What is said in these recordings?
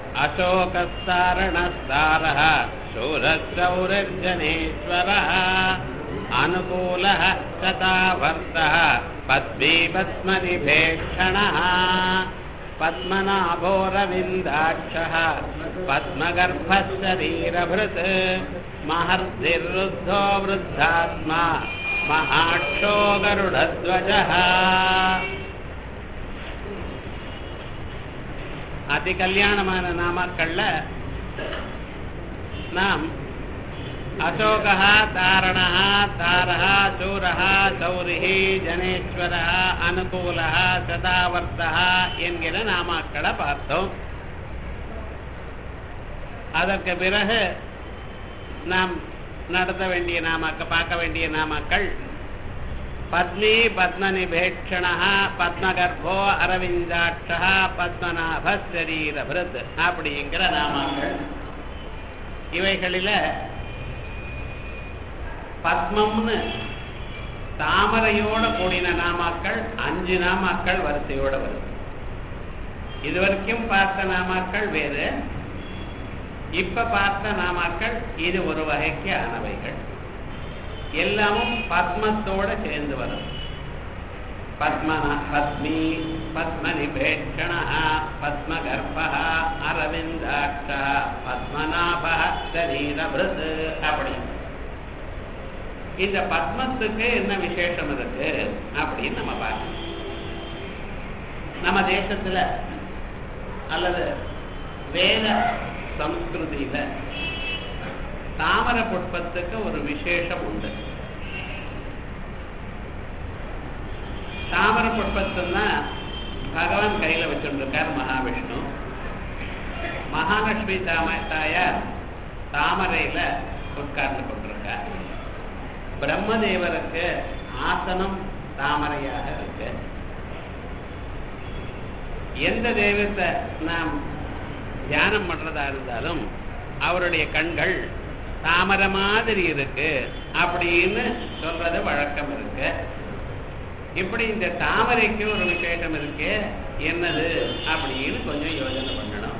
अशोकस्तारणस्तारः शूरशौरिर्जनेश्वरः अनुकूलः शतावर्तः पद्मी पद्मनिभेक्षणः पद्मनाभोरविन्दाक्षः पद्मगर्भः शरीरभृत् महर्षिर्वृद्धो वृद्धात्मा महाक्षो गरुडध्वजः அதி கல்யாணமான நாமக்கள்ல நாம் அசோகः தாரணः தாரः சூரः சௌரிः ஜனேஸ்வரः அனுகூலः சதாவர்த்தः என்கிற நாமக்களை பார்த்தோம். அதற்கு பிறகு நாம் நடத்த வேண்டிய பார்க்க வேண்டிய நாமக்கள் பத்மி பத்மனிபேட்சணः பத்மகர்ப்போ அரவிந்தாட்சः பத்மநாப சரீரபிருத் அப்படிங்கிற நாமங்கள். இவைகளில் பத்மம்னு தாமரையோட கூடின நாமாக்கள் 5 நாமாக்கள் வரிசையோட வருது. இதுவரைக்கும் பார்த்த நாமாக்கள் வேறு, இப்ப பார்த்த நாமாக்கள் இது ஒரு வகைக்கு ஆனவைகள். எல்லாமும் பத்மத்தோட சேர்ந்து வரும். பத்மி பத்மனிபேட்சணः பத்மகர்ப்பः அரவிந்தாட்சः பத்மநாபः சரீரபிருத் அப்படி. இந்த பத்மத்துக்கு என்ன விசேஷம் இருக்கு அப்படின்னு நம்ம பார்க்கணும். நம்ம தேசத்துல அல்லது வேத சம்ஸ்கிருதியில தாமர புஷ்பத்துக்கு ஒரு விசேஷம் உண்டு. தாமர புஷ்பத்துன்னா பகவான் கையில வச்சுருக்கார் மகாவிஷ்ணு. மகாலட்சுமி தாயார் தாமரையில உட்கார்ந்து கொண்டிருக்கார். பிரம்மதேவருக்கு ஆசனம் தாமரையாக இருக்கு. எந்த தெய்வத்தை நாம் தியானம் பண்றதா இருந்தாலும் அவருடைய கண்கள் தாமரை மாதிரி இருக்கு அப்படின்னு சொல்றது வழக்கம் இருக்கு. இப்படி இந்த தாமரைக்கு ஒரு விசேஷம் இருக்கு, என்னது அப்படின்னு கொஞ்சம் யோசனை பண்ணணும்.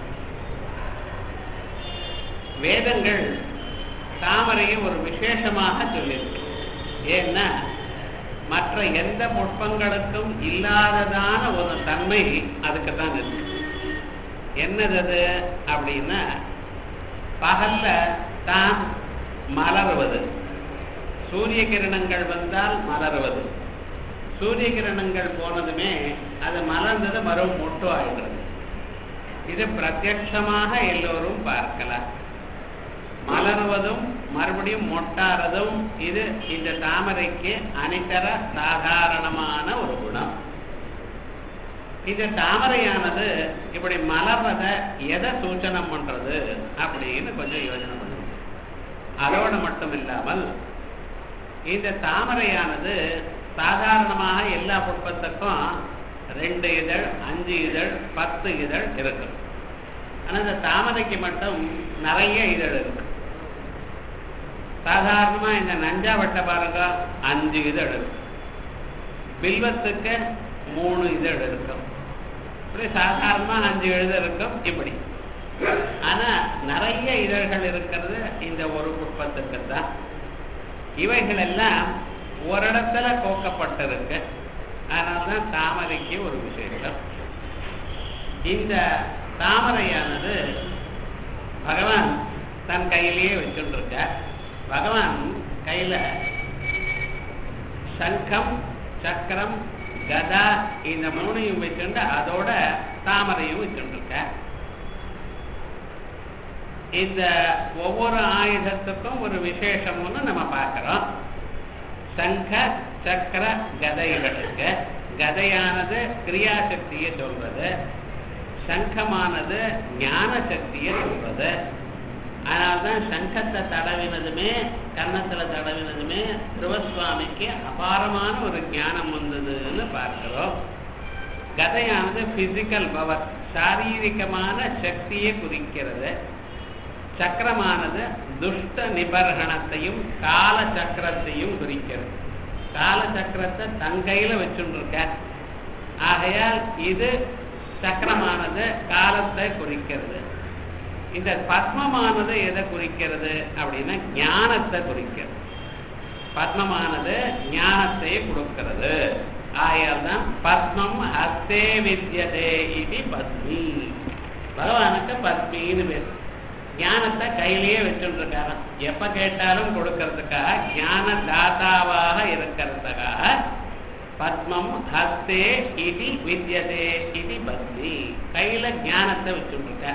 வேதங்கள் தாமரையை ஒரு விசேஷமாக சொல்லியிருக்கு. ஏன்னா மற்ற எந்த புஷ்பங்களுக்கும் இல்லாததான ஒரு தன்மை அதுக்கு தான் இருக்கு. என்னது அது அப்படின்னா பகல்ல தான் மலருவது, சூரிய கிரணங்கள் வந்தால் மலருவது, சூரிய கிரணங்கள் போனதுமே அது மலர்ந்தது மறும் மொட்டு ஆயிடுறது. இது பிரத்யட்சமாக எல்லோரும் பார்க்கலாம். மலருவதும் மறுபடியும் மொட்டாறதும் இது இந்த தாமரைக்கு அனிதர சாதாரணமான ஒரு குணம். இந்த தாமரையானது இப்படி மலர்றத எதை சூச்சனம் பண்றது அப்படின்னு கொஞ்சம் யோசனை பண்ணுங்க. அதோடு மட்டும் இல்லாமல் இந்த தாமரையானது சாதாரணமாக எல்லா புஷ்பத்துக்கும் 2 இதழ் 5 இதழ் 10 இதழ் இருக்கும். ஆனால் இந்த தாமரைக்கு மட்டும் நிறைய இதழ் இருக்கு. சாதாரணமா இந்த நஞ்சாவட்டை பாருங்க 5 இதழ் இருக்கும். பில்வத்துக்கு 3 இதழ் இருக்கும். இப்படி சாதாரணமா 5 இதழ் இருக்கும். இப்படி ஆனா நிறைய இதழ்கள் இருக்கிறது இந்த ஒரு புஷ்பத்துக்கு தான். இவைகள் எல்லாம் ஒரு இடத்துல கோக்கப்பட்டிருக்கு. அதனால்தான் தாமரைக்கு ஒரு விசேஷம். இந்த தாமரையானது பகவான் தன் கையிலேயே வச்சுருக்க. பகவான் கையில சங்கம் சக்கரம் கதா இந்த 3ஐயும் வச்சுட்டு அதோட தாமரையும் வச்சுருக்க. இந்த ஒவ்வொரு ஆயுதத்துக்கும் ஒரு விசேஷம்னு நம்ம பார்க்கிறோம். சங்க சக்கர கதைகளுக்கு கதையானது கிரியாசக்தியை சொல்றது, சங்கமானது ஞான சக்தியை சொல்றது. அதனால்தான் சங்கத்தை தடவினதுமே கன்னத்துல தடவினதுமே திருவசுவாமிக்கு அபாரமான ஒரு ஞானம் வந்ததுன்னு பார்க்கிறோம். கதையானது பிசிக்கல் பவர், சாரீரிகமான சக்தியை குறிக்கிறது. சக்கரமானது துஷ்ட நிபர்கணத்தையும் கால சக்கரத்தையும் குறிக்கிறது. கால சக்கரத்தை தன் கையில வச்சுருக்க. ஆகையால் இது சக்கரமானது காலத்தை குறிக்கிறது. இந்த பத்மமானது எதை குறிக்கிறது அப்படின்னா ஞானத்தை குறிக்கிறது. பத்மமானது ஞானத்தை கொடுக்கிறது. ஆகையால் தான் பத்மம் ஹஸ்தே வித்யதே இது பத்மி. பகவானுக்கு பத்மின்னு பேர். ஞானத்தை கையிலேயே வச்சுட்டு இருக்காரு. எப்ப கேட்டாலும் கொடுக்கறதுக்காக, ஞான தாத்தாவாக இருக்கிறதுக்காக பத்மம் ஹஸ்தே இது வித்யதே இது பத்மி. கையில ஞானத்தை வச்சுட்டு இருக்க.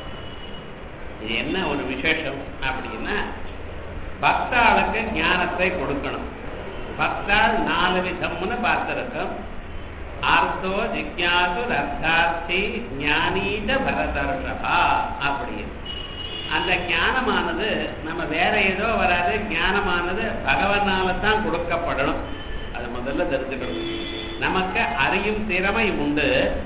இது என்ன ஒரு விசேஷம் அப்படின்னா, பக்தாளுக்கு ஞானத்தை கொடுக்கணும். பக்தாள் 4 விதம்னு பார்த்திருக்கோம். ஆர்த்தோ ஜிக்யாசு அர்த்தார்த்தி ஞானீத பரதர்ஷபா அப்படின்னு. அந்த ஞானமானது நம்ம வேற ஏதோ வராது. ஞானமானது பகவானால தான் கொடுக்கப்படணும். அது முதல்ல தெரிஞ்சுக்கணும். நமக்கு அறியும் திறமை உண்டு.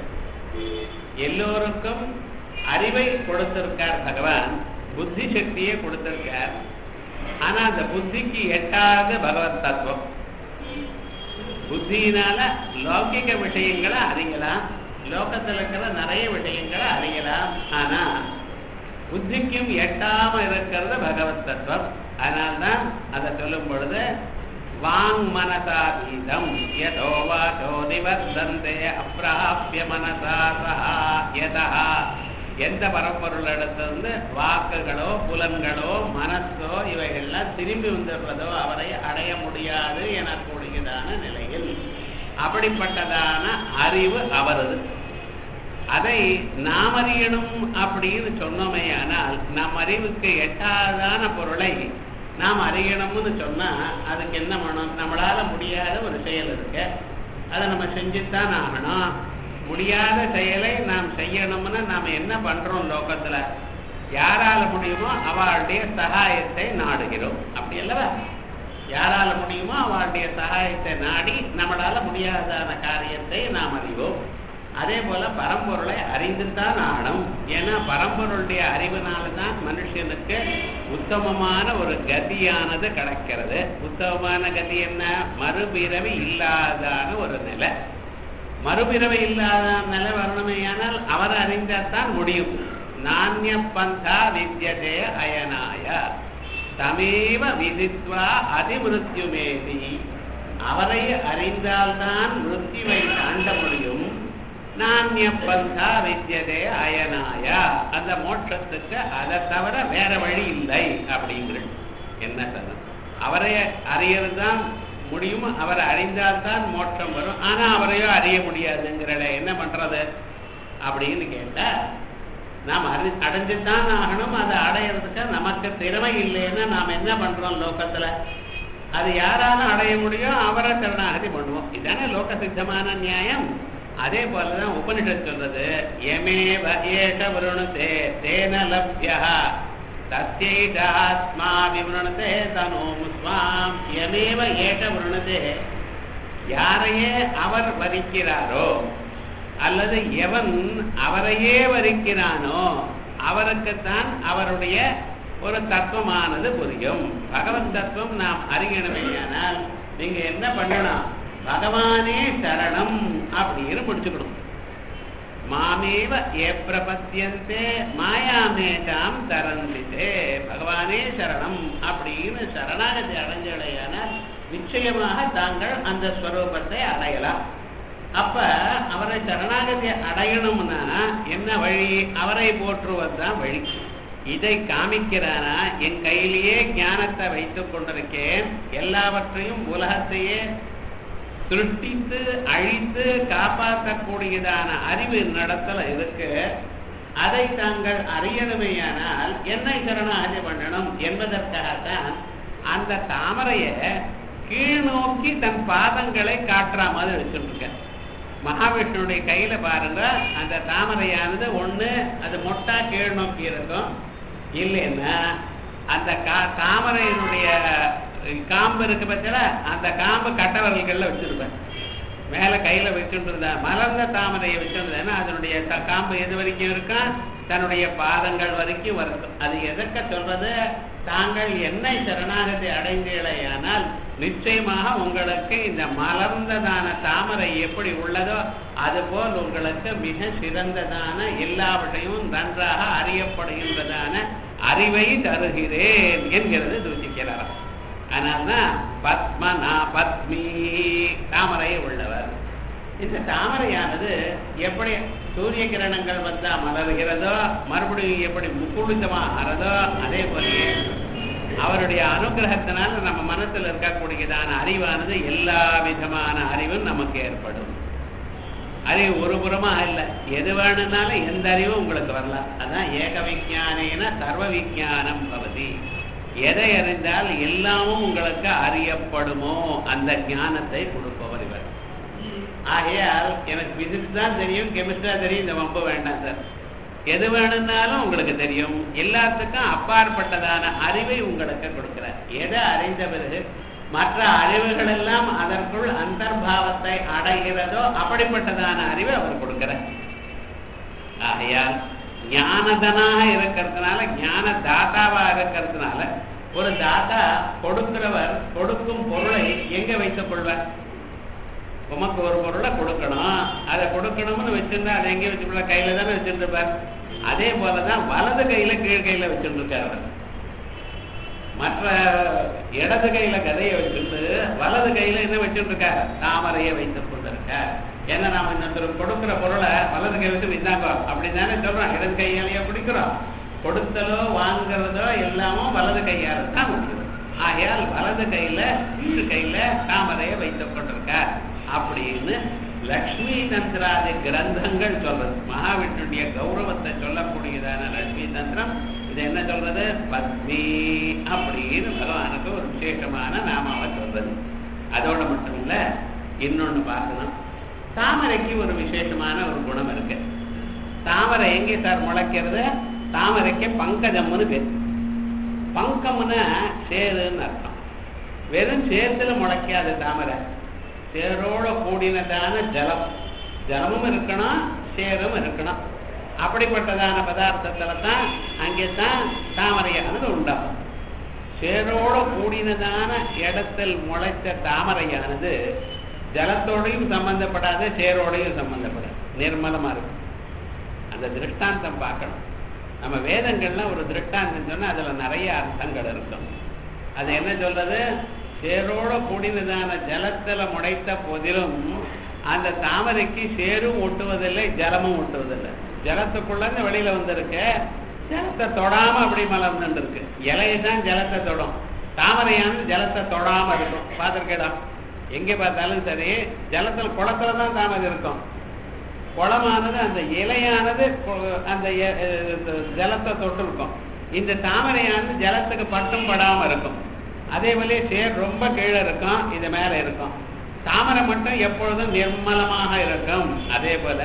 எல்லோருக்கும் அறிவை கொடுத்திருக்கார் பகவான், புத்தி சக்தியை கொடுத்திருக்கார். ஆனா அந்த புத்திக்கு எட்டாவது பகவத் தத்துவம். புத்தியினால லௌகிக விஷயங்களை அறியலாம், லோகத்தில் இருக்கிற நிறைய விஷயங்களை அறியலாம். ஆனா புத்திக்கும் எட்டாம இருக்கிறது பகவத் தத்துவம். அதனால்தான் அதை சொல்லும் பொழுது வாங் மனசாதீதம் யதோ வாசோ நிவர்த்தந்தே அப்ராப்ய மனசா சஹா யதா. எந்த பரம்பொருள் இடத்திலிருந்து வாக்குகளோ புலன்களோ மனசோ இவைகள்லாம் திரும்பி வந்துடுறதோ அவரை அடைய முடியாது எனக்கூடியதான நிலையில் அப்படிப்பட்டதான அறிவு அவரது. அதை நாம் அறியணும் அப்படின்னு சொன்னோமே. ஆனால் நம் அறிவுக்கு எட்டாதான பொருளை நாம் அறியணும்னு சொன்னா அதுக்கு என்ன பண்ணணும்? நம்மளால முடியாத ஒரு செயல் இருக்கு, அதை நம்ம செஞ்சுத்தான் ஆகணும். முடியாத செயலை நாம் செய்யணும்னு நாம் என்ன பண்றோம்? லோகத்துல யாரால முடியுமோ அவளுடைய சகாயத்தை நாடுகிறோம். அப்படி அல்லவா? யாரால முடியுமோ அவளுடைய சகாயத்தை நாடி நம்மளால முடியாதான காரியத்தை நாம் அறிவோம். அதே போல பரம்பொருளை அறிந்துதான் ஆகணும். ஏன்னா பரம்பொருளுடைய அறிவினால்தான் மனுஷனுக்கு உத்தமமான ஒரு கதியானது கிடைக்கிறது. உத்தமமான கதி என்ன? மறுபிறவி இல்லாதான ஒரு நிலை. மறுபிறவை இல்லாத நிலை வரணுமேயானால் அவரை அறிந்தால்தான் முடியும். நானிய பந்தா வித்யதே அயனாய தமேவ விதித்வா அதிமிருத்யுமேதி. அவரை அறிந்தால்தான் மிருத்யுவை தாண்ட முடியும். நானிய பந்தா வித்யதே அயனாய, அந்த மோட்சத்துக்கு அதை தவிர வேற வழி இல்லை அப்படிங்கிறது. என்ன சொல்ல? அவரை அறியறது தான் முடியும். அவரை அறிந்தால்தான் மோட்சம் வரும். ஆனா அவரையோ அறிய முடியாதுங்கிறத என்ன பண்றது அப்படின்னு கேட்டா, நாம் அடைஞ்சுதான் ஆகணும். அதை அடையிறதுக்கு நமக்கு திறமை இல்லைன்னா நாம் என்ன பண்றோம் லோகத்துல? அது யாராலும் அடைய முடியும், அவரை சரணாகதி பண்ணுவோம். இதுதானே லோக சித்தமான நியாயம். அதே போலதான் உபனிஷத் சொல்றது, யமேவ ஏஷ விருணுதே தேன லப்யா தத்யைதாத்மா விவரணதே தனோம் ஸ்வாம். யமேவ ஏஷ விருணுதே, யாரையே அவர் வரிக்கிறாரோ அல்லது எவன் அவரையே வரிக்கிறானோ அவருக்குத்தான் அவருடைய ஒரு தத்துவமானது புரியும். பகவத் தத்துவம் நாம் அறியணுமேயானால் நீங்க என்ன பண்ணணும்? பகவானே சரணம் அப்படின்னு முடிச்சுக்கணும். மாமேவ ஏ பிரபத்தியந்தே மாயாமேதாம் தரந்திதே. பகவானே சரணம் அப்படின்னு சரணாகதி அடைஞ்சடையானால் நிச்சயமாக தாங்கள் அந்த ஸ்வரூபத்தை அடையலாம். அப்ப அவரை சரணாகதி அடையணும்னா என்ன வழி? அவரை போற்றுவதுதான் வழி. இதை காமிக்கிறானா? என் கையிலேயே ஞானத்தை வைத்துக் கொண்டிருக்கேன், எல்லாவற்றையும் உலகத்தையே திருஷ்டித்து அழித்து காப்பாற்றக்கூடியதான அறிவு நடத்தல இருக்கு. அதை தாங்கள் அறியணுமேயானால் என்னை சரணாகதி பண்ணணும் என்பதற்காகத்தான் அந்த தாமரைய கீழ் நோக்கி தன் பாதங்களை காட்டுற மாதிரி வச்சுருக்க. மகாவிஷ்ணுடைய கையில பாருங்க, அந்த தாமரையானது ஒண்ணு அது மொட்டா கீழ் நோக்கி இருக்கும், இல்லைன்னா அந்த தாமரையினுடைய காம்பு இருக்கு பட்சல அந்த காம்பு கட்டவர்கள்ல வச்சிருப்பேன். மேல கையில வச்சுட்டு இருந்தா மலர்ந்த தாமரையை வச்சிருந்தேன்னா அதனுடைய காம்பு எது வரைக்கும் இருக்கும்? தன்னுடைய பாதங்கள் வரைக்கும் வரும். அது எதற்க சொல்றது? தாங்கள் என்னை சரணாகதி அடைந்தீர்களேயானால் நிச்சயமாக உங்களுக்கு இந்த மலர்ந்ததான தாமரை எப்படி உள்ளதோ அதுபோல் உங்களுக்கு மிக சிறந்ததான எல்லாவற்றையும் நன்றாக அறியப்படுகின்றதான அறிவை தருகிறேன் என்கிறது சூಚಿக்கிறார். அதனால்தான் பத்மனா பத்மி தாமரை உள்ளவர். இந்த தாமரையானது எப்படி சூரிய கிரணங்கள் வந்தா மலர்கிறதோ மறுபடியும் எப்படி முக்குளிதமாகிறதோ அதே போலயே அவருடைய அனுகிரகத்தினால நம்ம மனசுல இருக்கக்கூடியதான அறிவானது எல்லா விதமான அறிவும் நமக்கு ஏற்படும். அறிவு ஒரு புறமா இல்லை, எது வேணும்னாலும் எந்த அறிவும் உங்களுக்கு வரலாம். அதான் ஏக விஞ்ஞானேன சர்வ விஞ்ஞானம் பவதி. எதை அறிந்தால் எல்லாமும் உங்களுக்கு அறியப்படுமோ அந்த ஞானத்தை கொடுப்பவர் இவர். ஆகையால் எனக்கு பிசிக்ஸ் தான் தெரியும், கெமிஸ்ட்ரா தெரியும், இந்த வம்பு வேண்டாம் சார். எது வேணும்னாலும் உங்களுக்கு தெரியும். எல்லாத்துக்கும் அப்பாற்பட்டதான அறிவை உங்களுக்கு கொடுக்கிறார். எதை அறிந்த பிறகு மற்ற அறிவுகள் எல்லாம் அதற்குள் அந்தர்பாவத்தை அடைகிறதோ அப்படிப்பட்டதான அறிவை அவர் கொடுக்கிறார். ஆகையால் ஞானதனாக இருக்கிறதுனால, ஞான தாத்தாவா இருக்கிறதுனால, ஒரு தாத்தா கொடுக்கிறவர் கொடுக்கும் பொருளை எங்க வைத்துக் கொள்வார்? உமக்கு ஒரு பொருளை கொடுக்கணும், அதை கொடுக்கணும்னு வச்சிருந்தா அதை எங்கே வச்சுக்கொள்ள? கையில தானே வச்சுருப்பார். அதே போலதான் வலது கையில கீழ் கையில வச்சுருக்காரு. மற்ற இடது கையில கதையை வச்சுட்டு வலது கையில என்ன வச்சுட்டு இருக்கார்? தாமரையை வைத்துக் கொண்டிருக்கார். ஏன்னா நாம இன்னொருத்தர் கொடுக்கிற பொருளை வலது கை வச்சு விந்தாங்க அப்படித்தானே சொல்றோம். இடது கையாலேயே பிடிக்கிறோம். கொடுத்தலோ வாங்குறதோ எல்லாமும் வலது கையால தான் முடியும். ஆகையால் வலது கையில கீழ் கையில தாமரையை வைத்துக் கொண்டிருக்கார் அப்படின்னு லக்ஷ்மி தந்திராதி கிரந்தங்கள் சொல்றது. மகாவிஷ்ணுடைய கௌரவத்தை சொல்லக்கூடியதான லக்ஷ்மி தந்திரம் இது என்ன சொல்றது? பத்மி அப்படின்னு பகவானுக்கு ஒரு விசேஷமான நாமாவை சொல்றது. அதோட மட்டும் இல்ல, இன்னொன்னு பார்க்கணும். தாமரைக்கு ஒரு விசேஷமான ஒரு குணம் இருக்கு. தாமரை எங்கே சார் முளைக்கிறது? தாமரைக்கு பங்கஜம்னு பேர். பங்கம்னா சேருன்னு அர்த்தம். வெறும் சேத்துல முளைக்காது தாமரை. சேரோட கூடினதான ஜலம், ஜலமும் இருக்கணும் சேரும் இருக்கணும். அப்படிப்பட்டதான பதார்த்தத்துல தான் அங்கே தான் தாமரையானது உண்டாகும். சேரோட கூடினதான இடத்தில் முளைத்த தாமரையானது ஜலத்தோடையும் சம்பந்தப்படாது, சேரோடையும் சம்பந்தப்படாது, நிர்மலமா இருக்கும். அந்த திருஷ்டாந்தம் பார்க்கணும். நம்ம வேதங்கள்ல ஒரு திருஷ்டாந்தம் சொன்னா அதுல நிறைய அர்த்தங்கள் இருக்கும். அது என்ன சொல்றது? சேரோட கூடினதான ஜலத்துல முளைத்த போதிலும் அந்த தாமரைக்கு சேரும் ஒட்டுவதில்லை, ஜலமும் ஒட்டுவதில்லை. ஜலத்துக்குள்ள வெளியில வந்திருக்க, ஜலத்தை தொடாம அப்படி மலர்ந்து இருக்கு. இலையதான் ஜலத்தை தொடும், தாமரையானது ஜலத்தை தொடாம இருக்கும். பார்த்திருக்கேடா, எங்க பார்த்தாலும் சரி ஜலத்துல குளத்துலதான் தாமரை இருக்கும். குளமானது அந்த இலையானது அந்த ஜலத்தை தொட்டு இருக்கும். இந்த தாமரையானது ஜலத்துக்கு பட்டும் படாம இருக்கும். அதே போல சேர் ரொம்ப கீழே இருக்கும், இது மேல இருக்கும். தாமரை மட்டும் எப்பொழுதும் நிர்மலமாக இருக்கும். அதே போல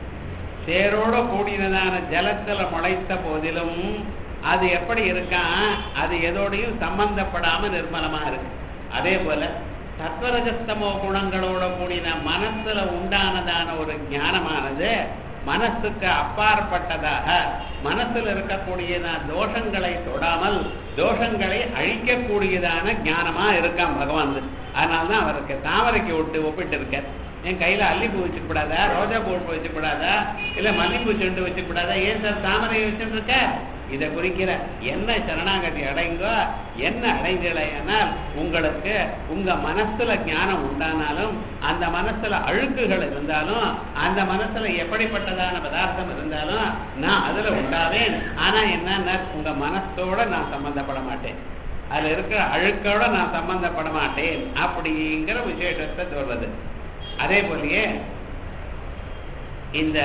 சேரோட கூடினதான ஜலத்துல முளைத்த போதிலும் அது எப்படி இருக்கான்? அது எதோடையும் சம்பந்தப்படாம நிர்மலமா இருக்கு. அதே போல சத்வரஜஸ்தமோ குணங்களோட கூடின மனசுல உண்டானதான ஒரு ஞானமானது மனசுக்கு அப்பாற்பட்டதாக, மனசுல இருக்கக்கூடிய தோஷங்களை தொடாமல் தோஷங்களை அழிக்கக்கூடியதான ஞானமா இருக்கான் பகவான். அதனால்தான் அவருக்கு தாமரைக்கு ஒப்பிட்டு இருக்க. என் கையில அல்லிப்பூ வச்சுக்கூடாதா, ரோஜா பூ வச்சுக்கூடாதா, இல்ல மல்லிப்பூ செண்டு வச்சுக்கூடாதா? ஏன் சார் தாமரையை வச்சுட்டு இருக்க? இதை குறிக்கிற என்ன சரணாகதி அடைங்கோ, என்ன அடைந்தீனால் உங்களுக்கு உங்க மனசுல ஞானம் உண்டானாலும், அந்த மனசுல அழுக்குகள் இருந்தாலும், அந்த மனசுல எப்படிப்பட்டதான பதார்த்தம் இருந்தாலும் நான் அதுல உண்டாவேன். ஆனா என்ன, உங்க மனசோட நான் சம்பந்தப்பட மாட்டேன், அதுல இருக்கிற அழுக்கோட நான் சம்பந்தப்பட மாட்டேன் அப்படிங்கிற விசேஷத்தை சொல்றது. அதே போலயே இந்த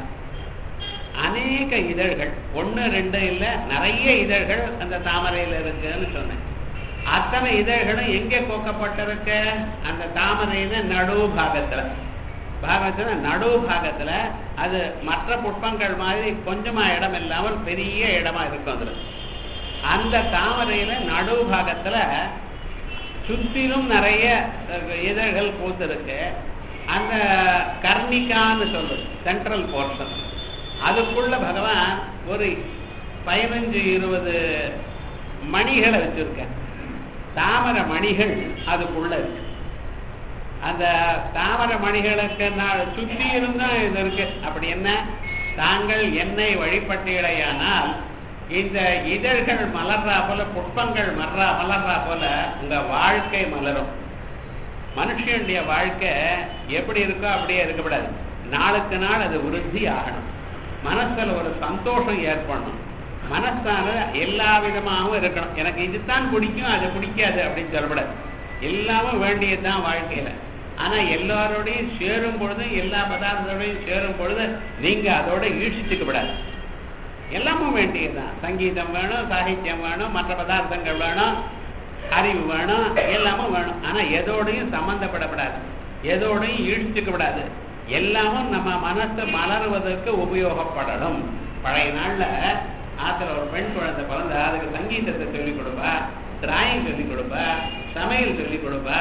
அநேக இதழ்கள், 1 2 இல்ல நிறைய இதழ்கள் அந்த தாமரையில இருக்குன்னு சொன்னேன். அத்தனை இதழ்களும் எங்கே கோக்கப்பட்டிருக்க? அந்த தாமரையில நடுபாகத்துல. நடுபாகத்துல அது மற்ற புஷ்பங்கள் மாதிரி கொஞ்சமா இடம் இல்லாமல் பெரிய இடமா இருக்கும். அதுல அந்த தாமரையில நடுபாகத்துல சுத்திலும் நிறைய இதழ்கள் பூத்திருக்கு. அந்த கர்ணிகான்னு சொல்றது சென்ட்ரல் போர்ஷன். அதுக்குள்ள பகவான் ஒரு 15-20 மணிகளை வச்சிருக்க. தாமரை மணிகள் அதுக்குள்ள இருக்கு. அந்த தாமரை மணிகளுக்கு நான் சுற்றி இருந்தா இது இருக்கு. அப்படி என்ன, தாங்கள் என்னை வழிபட்டீர்களேயானால் இந்த இதழ்கள் மலர்றா போல, புஷ்பங்கள் மலர்றா போல உங்க வாழ்க்கை மலரும். மனுஷனுடைய வாழ்க்கை எப்படி இருக்கோ அப்படியே இருக்கக்கூடாது. நாளுக்கு நாள் அது விருத்தி ஆகணும். மனசுல ஒரு சந்தோஷம் ஏற்படணும். மனசான எல்லா விதமாகவும் இருக்கணும். எனக்கு இதுதான் பிடிக்கும், அது பிடிக்காது அப்படின்னு சொல்லக்கூடாது. எல்லாமும் வேண்டியதுதான் வாழ்க்கையில. ஆனா எல்லாரோடையும் சேரும் பொழுது, எல்லா பதார்த்தத்தோடையும் சேரும் பொழுது நீங்க அதோட ஈழ்ச்சிக்க விடாது. எல்லாமும் வேண்டியதுதான். சங்கீதம் வேணும், சாகித்யம் வேணும், மற்ற பதார்த்தங்கள் வேணும், அறிவு வேணும், எல்லாமும் வேணும். ஆனா எதோடையும் சம்பந்தப்படப்படாது, எதோடையும் ஈழ்ச்சிக்க விடாது. எல்லாமும் நம்ம மனசு மலருவதற்கு உபயோகப்படணும். பழைய நாள்ல ஆத்துல ஒரு பெண் குழந்தை பிறந்தா அதுக்கு சங்கீதத்தை சொல்லிக் கொடுப்பா, டிராயிங் சொல்லிக் கொடுப்பா, சமையல் சொல்லிக் கொடுப்பா,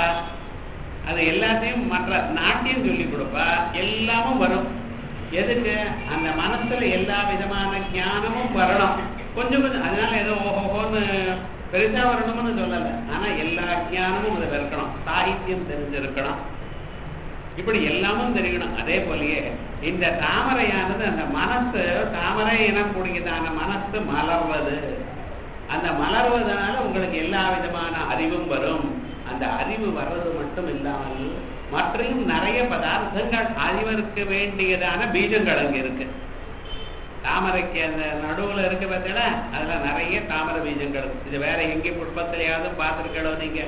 அது எல்லாத்தையும் மற்ற நாட்டியம் சொல்லிக் கொடுப்பா. எல்லாமும் வரும். எதுக்கு? அந்த மனசுல எல்லா விதமான ஞானமும் வரணும். கொஞ்சம் கொஞ்சம். அதனால ஏதோ ஓஹோன்னு பெருசா வரணும்னு சொல்லல. ஆனா எல்லா ஞானமும் அதுல இருக்கணும். சாகித்யம் தெரிஞ்சிருக்கணும். இப்படி எல்லாமும் தெரியணும். அதே போலயே இந்த தாமரையானது அந்த மனசு, தாமரை எனக்கூடியதான மனசு மலர்வது. அந்த மலர்வதனால உங்களுக்கு எல்லா விதமான அறிவும் வரும். அந்த அறிவு வர்றது மட்டும் இல்லாமல் மற்றும் நிறைய பதார்த்தங்கள் அறிவதற்கு வேண்டியதான பீஜங்கள் அங்க இருக்கு. தாமரைக்கு அந்த நடுவுல இருக்கு பார்த்தீங்களா, அதுல நிறைய தாமரை பீஜங்கள். இது வேற எங்கே புஷ்பத்திலேயாவது பார்த்துருக்கோ நீங்க?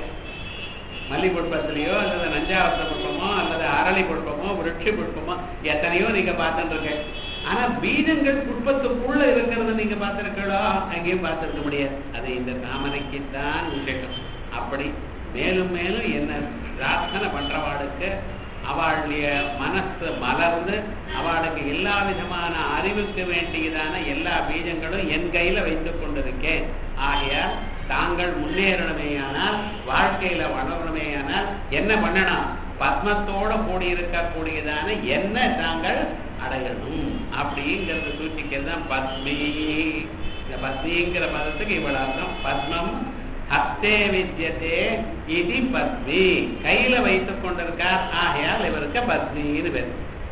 மல்லி புஷ்பத்திலேயோ அல்லது நஞ்சாவத்த புஷ்பமோ அல்லது அரளி புஷ்பமோ விருட்சி புஷ்பமோ எத்தனையோ நீங்க பார்த்துட்டு இருக்க. ஆனா பீஜங்கள் புஷ்பத்துக்குள்ள இருக்கிறது நீங்க பார்த்துருக்கோ? அங்கேயும் பார்த்துருக்க முடியாது. அது இந்த தாமரைக்குத்தான் விசேஷம். அப்படி மேலும் மேலும் என்ன பிரார்த்தனை பண்றவாளுக்கு அவளுடைய மனசு மலர்ந்து அவளுக்கு எல்லா விதமான அறிவுக்கு வேண்டியதான எல்லா பீஜங்களும் என் கையில வைத்துக் கொண்டிருக்கேன். ஆகையால் தாங்கள் முன்னேறணுமேயானால், வாழ்க்கையில வளரணுமேயானால் என்ன பண்ணணும்? பத்மத்தோட கூடியிருக்கக்கூடியதான என்ன தாங்கள் அடையணும் அப்படிங்கிறது சூச்சிக்கிறது தான் பத்மி. இந்த பத்மிங்கிற பதத்துக்கு இவ்வளவு அர்த்தம். பத்மம் ஹஸ்தே வித்யதே இது பத்மி, கையில வைத்துக் கொண்டிருக்கார். ஆகையால் இவருக்கு பத்மின்னு பேர்.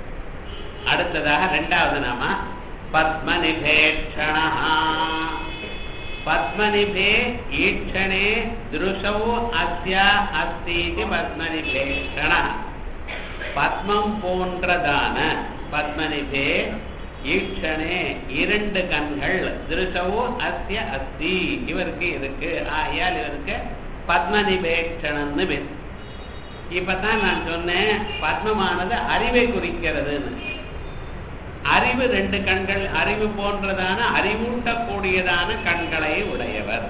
அடுத்ததாக இரண்டாவது நாம பத்மநிபேட்சணா. பத்மநிபே ஈட்சணே திருஷௌ அஸ்யா அஸ்தீதி பத்மநிபேட்சண. பத்மம் போன்றதான பத்மநிபே ஈட்சணே இரண்டு கண்கள், திருஷௌ அஸ்ய அஸ்தி இவருக்கு இருக்கு. ஆகையால் இவருக்கு பத்மநிபேட்சணன்னு பேர். இப்பதான் நான் சொன்னேன் பத்மமானது அறிவை குறிக்கிறதுன்னு. அறிவு ரெண்டு கண்கள், அறிவு போன்றதான அறிவூட்டக்கூடியதான கண்களை உடையவர்.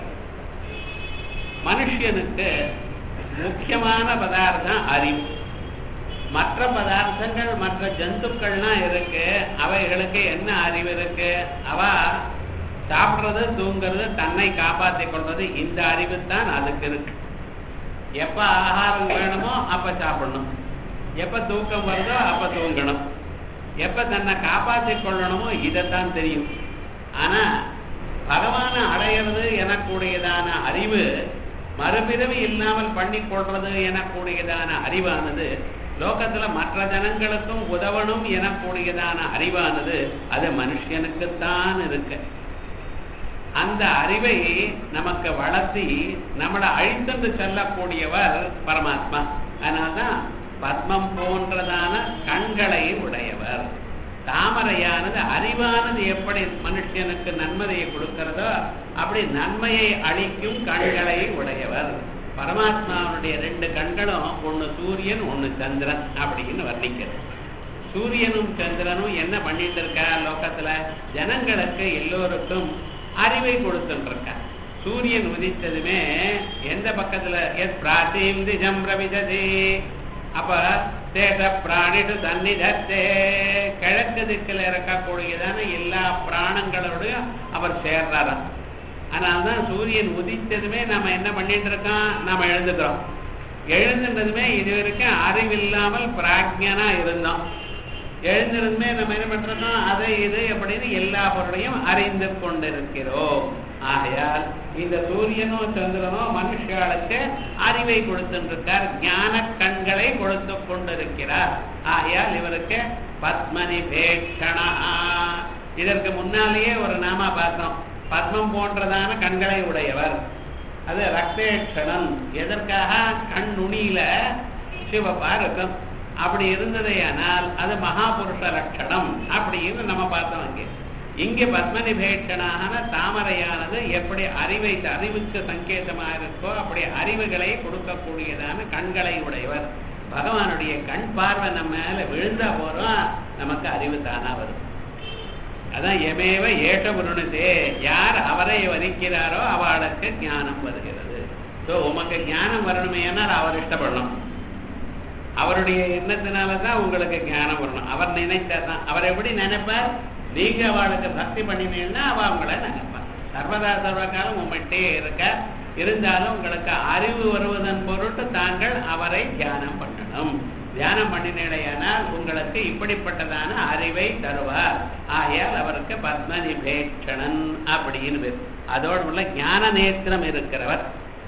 மனுஷனுக்கு முக்கியமான பதார்த்தம் அறிவு. மற்ற பதார்த்தங்கள் மற்ற ஜந்துக்கள்லாம் இருக்கு, அவைகளுக்கு என்ன அறிவு இருக்கு? அவ சாப்பிட்றது, தூங்குறது, தன்னை காப்பாற்றிக் கொள்வது, இந்த அறிவு தான் அதுக்கு இருக்கு. எப்ப ஆகாரம் வேணுமோ அப்ப சாப்பிடணும், எப்ப தூக்கம் வருதோ அப்ப தூங்கணும், எப்ப தன்னை காப்பாற்றிக் கொள்ளணுமோ இதைத்தான் தெரியும். ஆனா பகவானை அடையிறது எனக்கூடியதான அறிவு, மறுபிறவி இல்லாமல் பண்ணி கொள்றது எனக்கூடியதான அறிவானது, லோகத்துல மற்ற ஜனங்களுக்கும் உதவணும் எனக்கூடியதான அறிவானது அது மனுஷனுக்குத்தான் இருக்கு. அந்த அறிவை நமக்கு வளர்த்தி நம்மளை அழித்து செல்லக்கூடியவர் பரமாத்மா. அதனால்தான் பத்மம் போன்றதான கண்களை உடையவர். தாமரையானது அறிவானது எப்படி மனுஷனுக்கு நன்மையை கொடுக்கிறதோ அப்படி நன்மையை அளிக்கும் கண்களை உடையவர். பரமாத்மாவுடைய ரெண்டு கண்களும், ஒன்னு சூரியன் ஒன்னு சந்திரன் அப்படின்னு வர்ணிக்கிறது. சூரியனும் சந்திரனும் என்ன பண்ணிட்டு இருக்கா? லோகத்துல ஜனங்களுக்கு எல்லோருக்கும் அறிவை கொடுத்துட்டு இருக்கா. சூரியன் உதித்ததுமே எந்த பக்கத்துல பிராச்சீம் திசம் பிரவிசதி, அப்ப தேச பிராணிடு தன்னிதத்தே, கிழக்கு திக்கில் இருக்கக்கூடியதான எல்லா பிராணங்களோடையும் அவர் சேர்றாராம். அதனால்தான் சூரியன் உதித்ததுமே நம்ம என்ன பண்ணிட்டு இருக்கோம்? நாம எழுந்துக்கிறோம். எழுந்துன்றதுமே இது வரைக்கும் அறிவில்லாமல் பிராக்ஞனா இருந்தோம். எழுந்திருந்தே நம்ம என்ன பண்றோம், அதை இது அப்படின்னு எல்லா பொருளையும் அறிந்து கொண்டிருக்கிறோம். ஆகையால் இந்த சூரியனோ சந்திரனோ மனுஷர்களுக்கு அறிவை கொடுத்துருக்கார், ஞான கண்களை கொடுத்து கொண்டிருக்கிறார். ஆகையால் இவருக்கு பத்மனிபேட்சணா. இதற்கு முன்னாலேயே ஒரு நாமா பார்த்தோம், பத்மம் போன்றதான கண்களை உடையவர். அது ரக்தேட்சணம். எதற்காக? கண் நுனியில சிவப்பா இருக்கும். அப்படி இருந்ததேயானால் அது மகாபுருஷ லட்சணம் அப்படின்னு நம்ம பார்த்தோம். இங்கே பத்மனிபேட்சணான தாமரையானது எப்படி அறிவுக்கு சங்கேதமாக இருக்கோ அப்படி அறிவுகளை கொடுக்கக்கூடியதான கண்களை உடையவர். பகவானுடைய கண் பார்வை நம்ம மேல விழுந்தா போறோம், நமக்கு அறிவு தானா வரும். அதான் எமேவ ஏஷ புருணதே, யார் அவரை வரிக்கிறாரோ அவளுக்கு ஞானம் வருகிறது. ஸோ உமக்கு ஞானம் வரணுமே, ஏன்னால் அவர் இஷ்டப்படணும், அவருடைய எண்ணத்தினாலதான் உங்களுக்கு ஞானம் வரணும். அவர் நினைத்தாதான். அவர் எப்படி நினைப்பார்? நீங்க அவளுக்கு பக்தி பண்ணினீங்கன்னா அவ உங்களை நினைப்பார். சர்வதா சர்வகாலம் உங்கள்கிட்டே இருக்க இருந்தாலும் உங்களுக்கு அறிவு வருவதன் பொருட்டு தாங்கள் அவரை தியானம் பண்ணணும். தியானம் பண்ணினேனால் உங்களுக்கு இப்படிப்பட்டதான அறிவை தருவார். ஆகையால் அவருக்கு பத்மனிபேட்சணன் அப்படின்னு பேர். அதோடு உள்ள ஞான நேத்திரம் இருக்கிறவர்.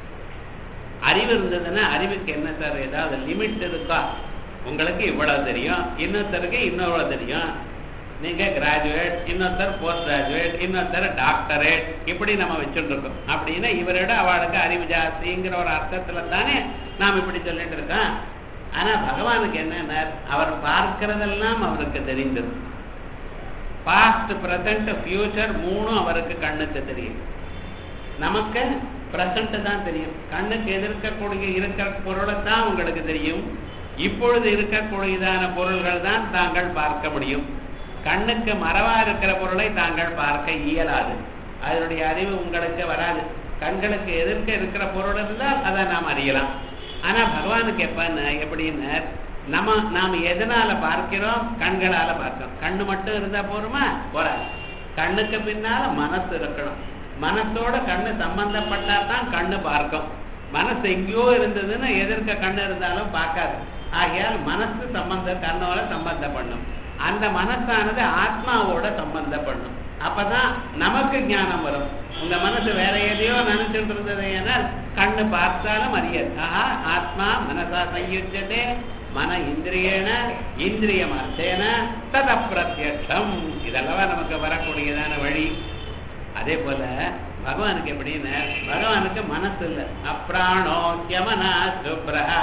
அறிவு இருந்ததுன்னா அறிவுக்கு என்ன சார் ஏதாவது லிமிட் இருக்கா? உங்களுக்கு இவ்வளவு தெரியும், இன்னொருத்தருக்கு இன்னொரு தெரியும். நீங்க கிராஜுவேட், இன்னொருத்தர் போஸ்ட் கிராஜுவேட், இன்னொருத்தர் டாக்டரேட், இப்படி நம்ம வச்சுட்டு இருக்கோம். அப்படின்னா இவரோட அவளுக்கு அறிவு ஜாஸ்திங்கிற ஒரு அர்த்தத்துல தானே நாம் இப்படி சொல்லிட்டு இருக்கோம். ஆனா பகவானுக்கு என்னன்னா அவர் பார்க்கிறதெல்லாம் அவருக்கு தெரிந்தது. பாஸ்ட், பிரசன்ட், ஃபியூச்சர் மூணும் அவருக்கு கண்ணுக்கு தெரியும். நமக்கு பிரசன்ட் தான் தெரியும். கண்ணுக்கு எதிர்க்கக்கூடிய இருக்கிற பொருளை தான் உங்களுக்கு தெரியும். இப்பொழுது இருக்கக்கூடியதான பொருள்கள் தான் தாங்கள் பார்க்க முடியும். கண்ணுக்கு மறைவா இருக்கிற பொருளை தாங்கள் பார்க்க இயலாது. அதனுடைய அறிவு உங்களுக்கு வராது. கண்களுக்கு எதிர்க்க இருக்கிற பொருள் இருந்தால் அதை நாம் அறியலாம். ஆனா பகவானுக்கு எப்படின்னு நாம் எதனால பார்க்கிறோம்? கண்களால பார்க்கிறோம். கண்ணு மட்டும் இருந்தா போருமா? போறாது. கண்ணுக்கு பின்னால மனசு இருக்கணும். மனசோட கண்ணு சம்பந்தப்பட்டா தான் கண்ணு பார்க்கும். மனசு எங்கேயோ இருந்ததுன்னா எதிர்க்க கண்ணு இருந்தாலும் பார்க்காது. ஆகையால் மனசு கண்ணோட சம்பந்தம் பண்ணும். அந்த மனசானது ஆத்மாவோட சம்பந்தம் பண்ணும். அப்பதான் நமக்கு ஞானம் வரும். உங்க மனசு வேற எதையோ நினைச்சுட்டு இருந்தது ஏனால் கண்ணு பார்த்தாலும் அறியாது. ஆஹா, ஆத்மா மனசா சயுஜ்யதே மன இந்திரியேன இந்திரியமர்த்தேன தத பிரத்யக்ஷம். இதெல்லாம் நமக்கு வரக்கூடியதான வழி. அதே போல பகவானுக்கு எப்படின்னு, பகவானுக்கு மனசு இல்லை. அப்ராணோக்கியமனா சுப்ரஹ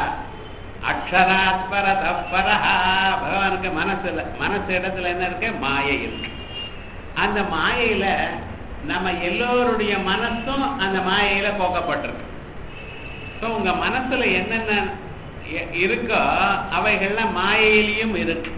அக்ஷராத்பரதப்பரஹா. பகவானுக்கு மனசு இல்லை. மனசு இடத்துல என்ன இருக்கு? மாயை இருக்கு. அந்த மாயையில நம்ம எல்லோருடைய மனசும் அந்த மாயையில போக்கப்பட்டிருக்கு. ஸோ உங்க மனசுல என்னென்ன இருக்கோ அவைகள்லாம் மாயையிலையும் இருக்கு.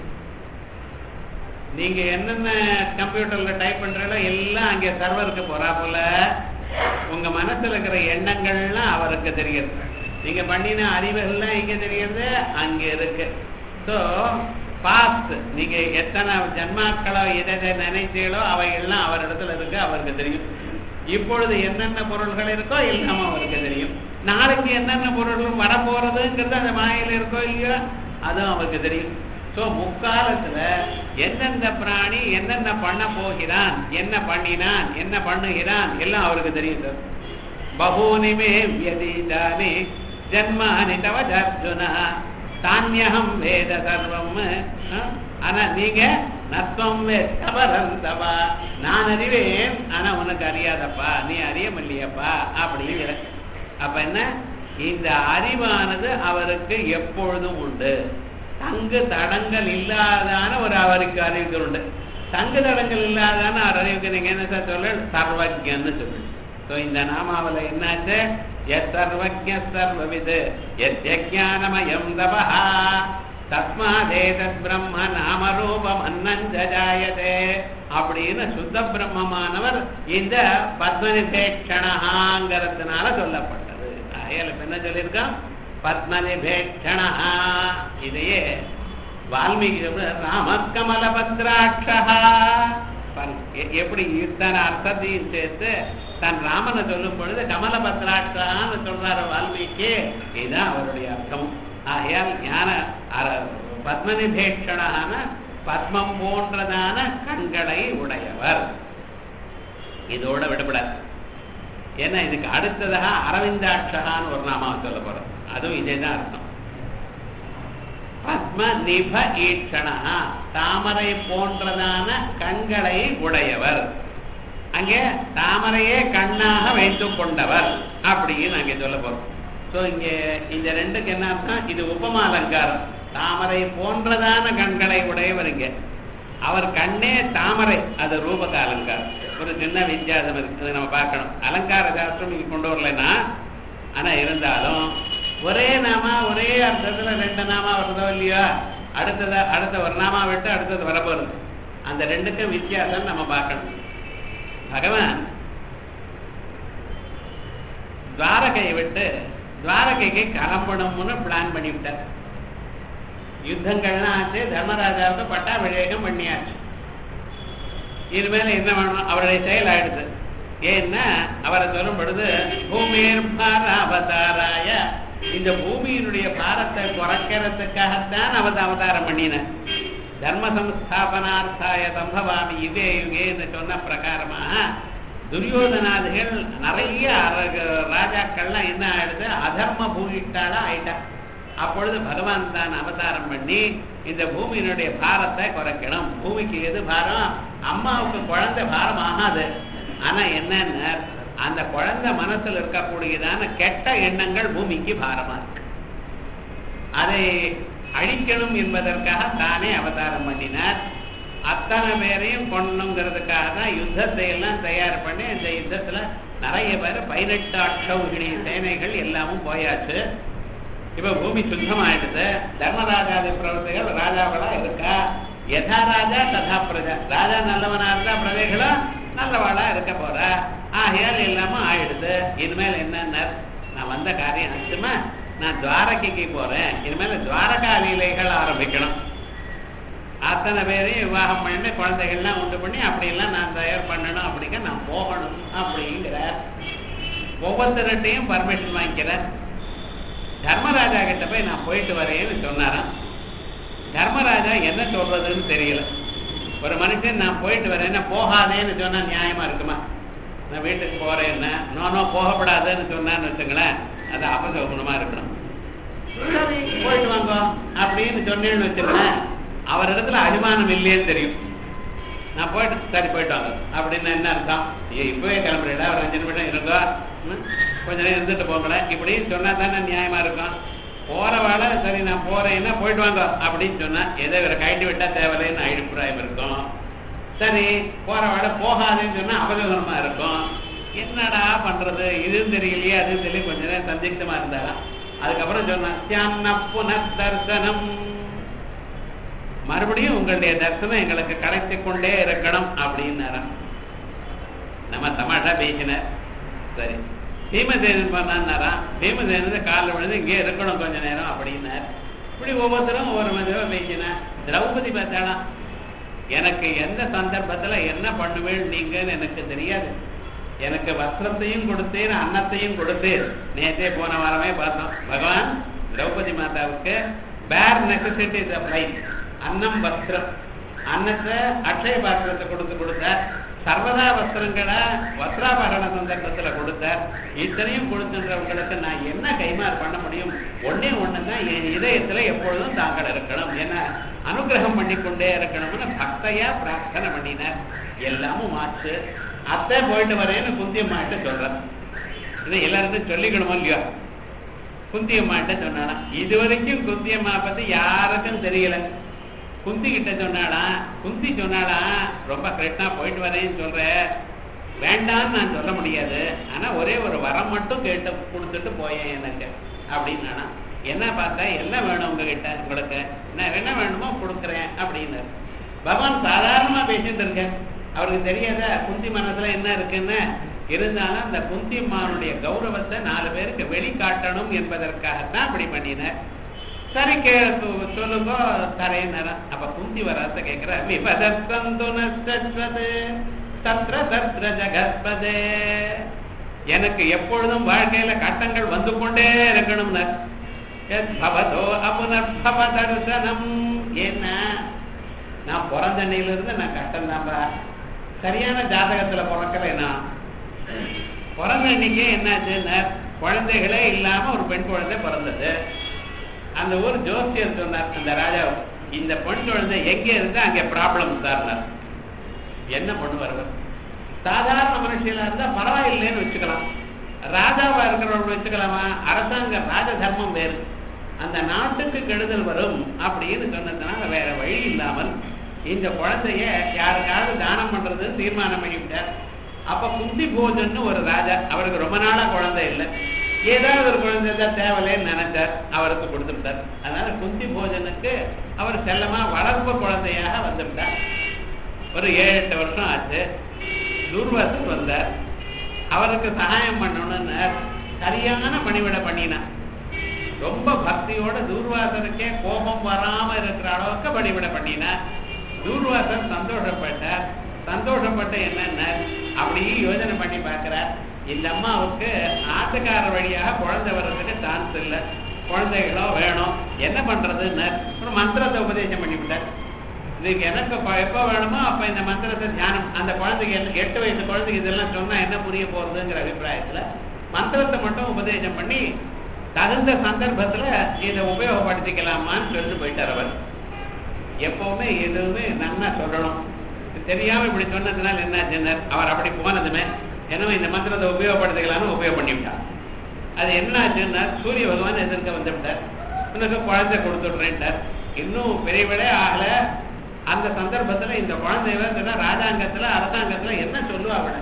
நீங்க என்னென்ன கம்ப்யூட்டர்ல டைப் பண்றீங்களோ எல்லாம் அங்கே சர்வருக்கு போறா போல உங்க மனசுல இருக்கிற எண்ணங்கள்லாம் அவருக்கு தெரியுது. நீங்க பண்ணின அறிவுகள்லாம் எங்க தெரியுது? அங்க இருக்கு. ஸோ பாஸ்ட் நீங்க எத்தனை ஜன்மாக்களோ எதை நினைச்சீங்களோ அவைகள்லாம் அவர் இடத்துல இருக்கு, அவருக்கு தெரியும். இப்பொழுது என்னென்ன பொருள்கள் இருக்கோ எல்லாமே அவருக்கு தெரியும். நாளைக்கு என்னென்ன பொருள்களும் வரப்போறதுங்கிறது அந்த மாயில இருக்கோ இல்லையோ அதுவும் அவருக்கு தெரியும். ஸோ முக்காலத்துல எந்தெந்த பிராணி என்னென்ன பண்ண போகிறான், என்ன பண்ணினான், என்ன பண்ணுகிறான் எல்லாம் அவருக்கு தெரியும் சார். பகூனிமே வியதீதானி ஜன்மானி தவ அர்ஜுனா தானியம் வேத சர்வம். ஆனா நீங்க நத்வம் வேதவரந்தவா, நான் அறிவேன் ஆனா உனக்கு அறியாதப்பா, நீ அறிய முடியப்பா அப்படிங்கிற. அப்ப என்ன, இந்த அறிவானது அவருக்கு எப்பொழுதும் உண்டு. தங்கு தடங்கள் இல்லாதான ஒரு அவருக்கு அறிவுகள் உண்டு. தங்கு தடங்கள் இல்லாதான அவர் அறிவுக்கு நீங்க என்ன சார் சொல்ல? சர்வஜன்னு சொல்லு. ஸோ இந்த நாமாவில் என்னாச்சு? சர்வஜ சர்வவிது யஜ்ஞானமயம் தபஹா தஸ்மாதேதத் பிரம்ம நாமரூபம் அன்னஞ்சஜாயதே அப்படின்னு சுத்த பிரம்மமானவர் இந்த பத்மனிபேட்சணாங்கிறதுனால சொல்லப்பட்டது. ஆகையால் என்ன சொல்லியிருக்கோம்? பத்மனிபேட்சணா. இதையே வால்மீகி ராமகமலபத்ராட்சா எப்படி இத்தனை அர்த்தத்தையும் சேர்த்து தன் ராமனை சொல்லும் பொழுது கமலபத்ராட்சான்னு சொல்றாரு வால்மீகி. இதுதான் அவருடைய அர்த்தம். ஆகையால் ஞான பத்மனிபேட்சணான பத்மம் போன்றதான கண்களை உடையவர். இதோட விடப்படாது. ஏன்னா இதுக்கு அடுத்ததாக அரவிந்தாட்சகான்னு ஒரு நாமாவை சொல்ல போறோம். அதுவும் இதேதான் அர்த்தம். பத்ம நிப ஈட்சணா, தாமரை போன்றதான கண்களை உடையவர். அங்கே தாமரையே கண்ணாக வைத்துக் கொண்டவர் அப்படின்னு அங்கே சொல்ல போறோம். ஸோ இங்கே இந்த ரெண்டுக்கு என்ன அர்த்தம்? இது உபமா அலங்காரம். தாமரை போன்றதான கண்களை உடையவர். இங்கே அவர் கண்ணே தாமரை, அது ரூபக அலங்காரம். ஒரு சின்ன வித்தியாசம் இருக்குது, நம்ம பார்க்கணும். அலங்கார சாஸ்திரம் இங்கே கொண்டு வரலைன்னா, ஆனால் இருந்தாலும் ஒரே நாமா ஒரே அர்த்தத்தில் ரெண்டு நாமா வருதோ இல்லையோ, அடுத்த ஒரு நாமா விட்டு அடுத்தது வரப்போகுது. அந்த ரெண்டுக்கும் வித்தியாசம் நம்ம பார்க்கணும். பகவான் துவாரகையை விட்டு துவாரகைக்கு கிளம்பணும்னு பிளான் பண்ணிவிட்டார். யுத்தங்கள்லாம் ஆச்சு, தர்மராஜாவுக்கு பட்டாபிஷேகம் பண்ணியாச்சு. இனிமேல் என்ன வேணும்? அவருடைய செயல் ஆயிடுது. ஏன்னா அவரை சொல்லும் பொழுது பூமியர் அவதாராய, இந்த பூமியினுடைய பாரத்தை குறைக்கிறதுக்காகத்தான் அவதாரம் பண்ணின. தர்ம சம்ஸ்தாபனார்த்தாய சம்பவாமி யுகே யுகேன்னு சொன்ன பிரகாரமா துரியோதனாதிகள் நிறைய ராஜாக்கள்லாம் என்ன ஆயிடுது? அதர்ம பூமிட்டாளா ஆயிட்டா. அப்பொழுது பகவான் தான் அவதாரம் பண்ணி இந்த பூமியினுடைய பாரத்தை குறைக்கணும். பூமிக்கு எது பாரம்? அம்மாவுக்கு குழந்தை பாரம் ஆகாது. ஆனா என்னன்னா அந்த குழந்தை மனசுல இருக்கக்கூடியதான கெட்ட எண்ணங்கள் பூமிக்கு பாரமா இருக்கு. அதை அழிக்கணும் என்பதற்காக தானே அவதாரம் பண்ணினார். அத்தனை பேரையும் கொள்ளணுங்கிறதுக்காக தான் யுத்தத்தை எல்லாம் தயார் பண்ணி இந்த யுத்தத்துல நிறைய பேர் 18 அக்ஷௌகிணி சேனைகள் எல்லாமும் போயாச்சு. இப்ப பூமி சுத்தமாயிடுது. தர்மராஜாதி பிரவர்த்திகள் ராஜாவளா இருக்கா. யதா ராஜா ததா பிரஜா. ராஜா நல்லவனா இருந்தா பிரஜைகளும் நல்லவாளா இருக்க போற. ஆகையால் எல்லாமும் ஆயிடுது. இனிமேல் என்னன்னா, நான் வந்த காரியம் ஆச்சுமா, நான் துவாரகைக்கு போறேன். இனிமேல் துவாரகா லீலைகள் ஆரம்பிக்கணும். அத்தனை பேரையும் விவாகம் பண்ணி குழந்தைகள்லாம் உண்டு பண்ணி அப்படியெல்லாம் நான் தயார் பண்ணணும். அப்படிங்க நான் போகணும் அப்படிங்கிற ஒவ்வொருத்தர்கிட்டையும் பர்மிஷன் வாங்கிக்கிறேன். தர்மராஜா கிட்ட போய் நான் போயிட்டு வரேன்னு சொன்னாராம். தர்மராஜா என்ன சொல்றதுன்னு தெரியல. ஒரு மனுஷன் நான் போயிட்டு வரேன்னா போகாதேன்னு சொன்னா நியாயமா இருக்குமா? நான் வீட்டுக்கு போறேன்னா நோ போகப்படாதுன்னு சொன்னான்னு வச்சுங்களேன், அது அபசகுணமா இருக்கணும். சரி போயிட்டு வாங்க அப்படின்னு சொன்னேன்னு வச்சுங்களேன், அவர் இடத்துல அபிமானம் இல்லையேன்னு தெரியும். நான் போயிட்டு சரி போயிட்டு வாங்க அப்படின்னு என்ன அர்த்தம்? இப்பவே கிளம்புறீடா, ஒரு 5 நிமிஷம் இருக்கோ, கொஞ்ச நேரம் இருந்துட்டு போங்களேன் இப்படின்னு சொன்னா தானே நியாயமா இருக்கும். போறவாழ சரி நான் போறேன்னா போயிட்டு வாங்க அப்படின்னு சொன்னா ஏதோ இவரை கைட்டு விட்டா தேவையில்லைன்னு அபிப்பிராயம் இருக்கும். சரி போறவாழ போகாதுன்னு சொன்னா அபகரமா இருக்கும். என்னடா பண்றது? இதுவும் தெரியலையே அதுவும் தெரியல. கொஞ்ச நேரம் சந்திக்தமா இருந்தாலும் அதுக்கப்புறம் சொன்னா புனர்தர்சனம், மறுபடியும் உங்களுடைய தரிசனம் எங்களுக்கு கிடைத்து கொண்டே இருக்கணும் அப்படின்னாரா. நம்ம தமாஷா பேசினார். சரி பீமசேனன் பண்ணாரா. பீமசேனன் காலில் விழுந்து இங்கே இருக்கணும் கொஞ்ச நேரம் அப்படின்னார். இப்படி ஒவ்வொருத்தரும் ஒவ்வொரு மதிவாக பேசினார். திரௌபதி பார்த்தாலாம், எனக்கு எந்த சந்தர்ப்பத்துல என்ன பண்ணுவேன் நீங்கன்னு எனக்கு தெரியாது. எனக்கு வஸ்திரத்தையும் கொடுத்தேன், அன்னத்தையும் கொடுத்தேன். நேற்றே போன வாரமே பார்த்தோம். பகவான் திரௌபதி மாதாவுக்கு பேர் நெசசிட்டிஸ் ஆஃப் லைஃப், அன்னம் வஸ்திரம். அன்னத்தை அக்ஷய பாத்திரத்தை கொடுத்தார். சர்வதா வஸ்திரங்களை வஸ்திராபரண சந்தர்ப்பத்துல கொடுத்தார். இத்தனையும் கொடுத்துன்றவங்களுக்கு நான் என்ன கைமாறு பண்ண முடியும்? ஒன்னே ஒண்ணுதான், என் இதயத்துல எப்பொழுதும் தாங்கள் இருக்கணும், என்ன அனுகிரகம் பண்ணி கொண்டே இருக்கணும்னு பக்தையா பிரார்த்தனை பண்ணினார். எல்லாமும் ஆச்சு. அத்தை போயிட்டு வரேன்னு குந்தியம்மாட்ட சொல்றார். இதை எல்லாருக்கும் சொல்லிக்கணுமோ இல்லையோ? குந்தியம்மாட்ட சொன்னானா. இது வரைக்கும் குந்தியம்மா பத்தி யாருக்கும் தெரியல. குந்தி கிட்ட சொன்னாளா, குந்தி சொன்னாளா ரொம்ப கரெக்டா போயிட்டு வரேன்னு சொல்ற, வேண்டான்னு நான் சொல்ல முடியாது, ஆனா ஒரே ஒரு வரம் மட்டும் கேட்டு கொடுத்துட்டு போயேன் எனக்கு அப்படின்னா. என்ன பார்த்தா எல்லாம் வேணும் உங்ககிட்ட, உங்களுக்கு என்ன வேணுமோ கொடுக்குறேன் அப்படின்னு. பகவான் சாதாரணமா பேசிட்டு இருக்கேன். அவருக்கு தெரியாத குந்தி மனசுல என்ன இருக்குன்னு. இருந்தாலும் அந்த குந்திமானுடைய கௌரவத்தை 4 பேருக்கு வெளிக்காட்டணும் என்பதற்காகத்தான் அப்படி பண்ணினார். சரி சொல்லுங்க தரேன். அப்ப குந்தி வராத கேட்கிற, எனக்கு எப்பொழுதும் வாழ்க்கையில கட்டங்கள் வந்து கொண்டே இருக்கணும்னு. ஏன்னா நான் பிறந்தண்ணிலிருந்து நான் கஷ்டம்தான்ப்பா. சரியான ஜாதகத்துல பிறக்கலைன்னா பிறந்த அன்னைக்கே என்னாச்சுன்னா குழந்தைகளே இல்லாம ஒரு பெண் குழந்தை பிறந்தது. அந்த ஊர் ஜோசியர் சொன்னார் அந்த ராஜா, இந்த பெண் குழந்தை எங்க இருந்தா அங்கே ப்ராப்ளம் சார்னார். என்ன பண்ணுவார்? சாதாரண மனுஷியலா இருந்தா பரவாயில்லைன்னு வச்சுக்கலாம், ராஜாவா இருக்கிறவங்க வச்சுக்கலாமா? அரசாங்க ராஜ தர்மம் வேறு, அந்த நாட்டுக்கு கெடுதல் வரும் அப்படின்னு சொன்னதுனால வேற வழி இல்லாமல் இந்த குழந்தைய யாருக்காவது தானம் பண்றதுன்னு தீர்மானம் பண்ணிவிட்டார். அப்ப குந்தி போஜன்னு ஒரு ராஜா, அவருக்கு ரொம்ப நாளா குழந்தை இல்லை, ஏதாவது ஒரு குழந்தை தான் தேவையில்லைன்னு நினைச்சார், அவருக்கு கொடுத்துட்டார். அதனால குந்தி போஜனுக்கு அவர் செல்லமா வளர்ப்பு குழந்தையாக வந்துவிட்டார். ஒரு 7-8 வருஷம் ஆச்சு. துர்வாசர் வந்தார், அவருக்கு சகாயம் பண்ணணும்னு சரியான பணிவிட பண்ணினார். ரொம்ப பக்தியோட துர்வாசருக்கே கோபம் வராம இருக்கிற அளவுக்கு பணிவிட பண்ணினார். துர்வாசர் சந்தோஷப்பட்டார். சந்தோஷப்பட்ட என்னன்னா அப்படியே யோஜனை பண்ணி பார்க்கிறார், இந்த அம்மாவுக்கு ஆத்துக்காரர் வழியாக குழந்தை வர்றதுக்கு சான்ஸ் இல்லை, குழந்தைகளோ வேணும், என்ன பண்றதுன்னு ஒரு மந்திரத்தை உபதேசம் பண்ணிவிட்டார். இதுக்கு எனக்கு எப்போ வேணுமோ அப்ப இந்த மந்திரத்தை தியானம், அந்த குழந்தைக்கு 8 வயசு குழந்தைக்கு இதெல்லாம் சொன்னா என்ன புரிய போறதுங்கிற அபிப்பிராயத்துல மந்திரத்தை மட்டும் உபதேசம் பண்ணி தகுந்த சந்தர்ப்பத்துல இதை உபயோகப்படுத்திக்கலாமான்னு சொல்லிட்டு போயிட்டார். அவர் எப்பவுமே எதுவுமே நன்னா சொல்லணும், தெரியாம இப்படி சொன்னதுனால என்ன அவர் அப்படி போனதுமே ஏன்னா இந்த மந்திரத்தை உபயோகப்படுத்திக்கலாம்னு உபயோகம் பண்ணிவிட்டார். அது என்ன ஆச்சுன்னா சூரிய பகவான் எதிர்க்க வந்துவிட்டார், உனக்கு குழந்தை கொடுத்துட்றேன்ட்டார். இன்னும் பெரியவளே ஆகல. அந்த சந்தர்ப்பத்துல இந்த குழந்தைய ராஜாங்கத்துல அரசாங்கத்துல என்ன சொல்லுவா? அவளை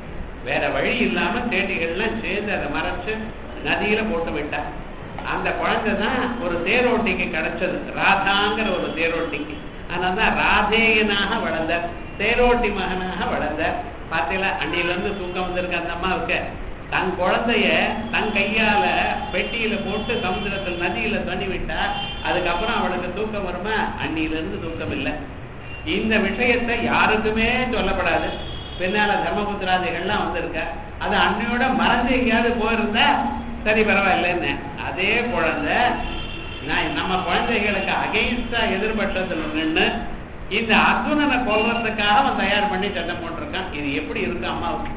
வேற வழி இல்லாம தேட்டிகள்லாம் சேர்ந்து அதை மறைச்சு நதியில போட்டு விட்டா. அந்த குழந்தை தான் ஒரு தேரோட்டிக்கு கிடைச்சது, ராதாங்கிற ஒரு தேரோட்டிக்கு. அதனால்தான் ராதேயனாக வளர்ந்தார், தேரோட்டி மகனாக வளர்ந்தார். பார்த்தீங்களா, அன்னில இருந்து தூக்கம் வந்திருக்க அந்த அம்மாவுக்கு தன் குழந்தைய தன் கையால பெட்டியில போட்டு சமுத்திரத்தில் நதியில தண்ணி விட்டா அதுக்கப்புறம் அவளுக்கு தூக்கம் வருமா? அன்னிலிருந்து தூக்கம் இல்லை. இந்த விஷயத்தை யாருக்குமே சொல்லப்படாது. பின்னால தர்மபுத்திராதிகள்லாம் வந்திருக்க, அது அன்னையோட மறைஞ்சு எங்கேயாவது போயிருந்தா சரி பரவாயில்லைன்னு. அதே குழந்தை நம்ம குழந்தைகளுக்கு அகைன்ஸ்டா எதிர்பட்டதுல நின்று இந்த அர்ஜுனனை கொல்றதுக்காக அவன் தயார் பண்ணி சட்டம் போட்டிருக்கான். இது எப்படி இருக்கு அம்மாவுக்கு?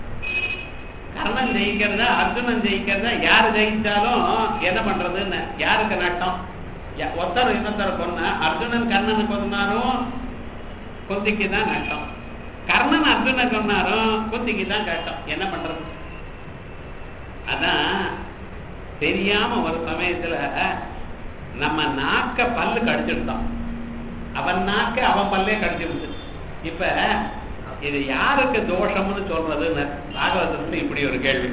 கர்ணன் ஜெயிக்கிறதா அர்ஜுனன் ஜெயிக்கிறதா, யாரு ஜெயிச்சாலும் என்ன பண்றதுன்னு யாருக்கு நட்டம்? ஒருத்தர் இன்னொருத்தர் கொன்னா, அர்ஜுனன் கர்ணனை கொன்னாரும் குந்திக்கு தான் நட்டம், கர்ணன் அர்ஜுனை கொன்னாரும் குந்திக்கு தான் கட்டம். என்ன பண்றது? அதான் தெரியாம ஒரு சமயத்துல நம்ம நாக்க பல்லு கடிச்சிருந்தோம், அவன் நாக்க அவன் பல்லே கடிச்சிருந்து. இப்ப இது யாருக்கு தோஷம்னு சொல்றதுன்னு பாகவதத்துல இப்படி ஒரு கேள்வி.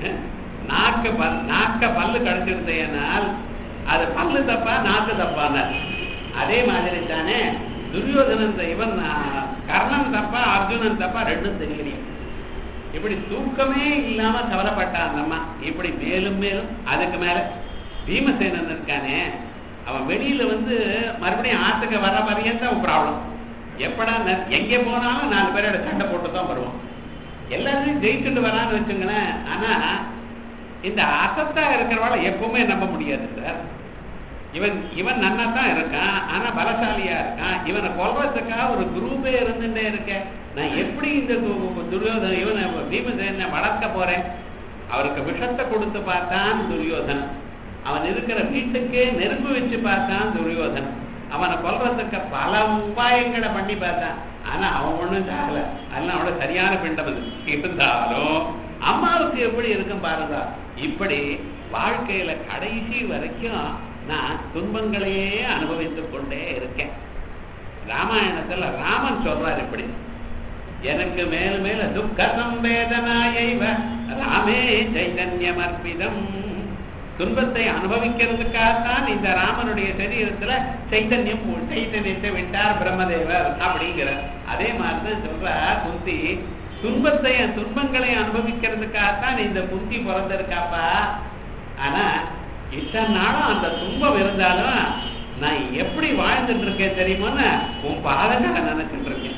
நாக்க பல்லு கடிச்சிருந்தேனால் அது பல்லு தப்பா நாக்கு தப்பான? அதே மாதிரி தானே துரியோதனன் இவன் கர்ணன் தப்பா அர்ஜுனன் தப்பா ரெண்டும் தெரியலையே. இப்படி தூக்கமே இல்லாம கவலைப்பட்டான் நம்ம. இப்படி மேலும் மேலும் அதுக்கு மேல பீமசேனன் இருக்கானே, அவன் வெளியில மறுபடியும் ஆத்துக்கு வர வரையும் ப்ராப்ளம். எப்படா எங்கே போனாலும் 4 பேரோட சண்டை போட்டு தான் வருவோம். எல்லாத்தையும் ஜெயிச்சுட்டு வரான்னு வச்சுங்களேன். ஆனா இந்த அசத்தா இருக்கிறவாளை எப்பவுமே நம்ப முடியாது சார். இவன் நன்னா தான் இருக்கான், ஆனா பலசாலியா இருக்கான். இவனை கொல்றதுக்காக ஒரு குரூப்பே இருந்துட்டே இருக்க. நான் எப்படி இந்த துரியோதன இவனை பீமசேனை வளர்க்க போறேன்? அவருக்கு விஷத்தை கொடுத்து பார்த்தான் துரியோதனன், அவன் இருக்கிற வீட்டுக்கே நெருப்பு வச்சு பார்த்தான் துரியோதனன், அவனை கொல்றதுக்கு பல உபாயங்களை பண்ணி பார்த்தான். ஆனா அவன் ஒண்ணும் சாகல. அதெல்லாம் அவனோட சரியான பிண்டம் இருந்தாலும் அம்மாவுக்கு எப்படி இருக்கும் பாருங்க. இப்படி வாழ்க்கையில கடைசி வரைக்கும் நான் துன்பங்களையே அனுபவித்துக் கொண்டே இருக்கேன். ராமாயணத்துல ராமன் சொல்றார் இப்படி, எனக்கு மேல் மேல துக்க சம்பேதனாயைவ ராமே சைதன்யம் அர்ப்பிதம். துன்பத்தை அனுபவிக்கிறதுக்காகத்தான் இந்த ராமனுடைய சரீரத்துல சைத்தன்யத்தை விட்டார் பிரம்மதேவர் அப்படிங்கிறார். அதே மாதிரிதான் சொல்றார் குந்தி, துன்பங்களை அனுபவிக்கிறதுக்காகத்தான் இந்த குந்தி பிறந்திருக்காப்பா. ஆனா இத்தனை நாளும் அந்த துன்பம் இருந்தாலும் நான் எப்படி வாழ்ந்துட்டு இருக்கேன் தெரியுமா? உன் பாதங்களை நினைச்சுட்டு இருக்கேன்.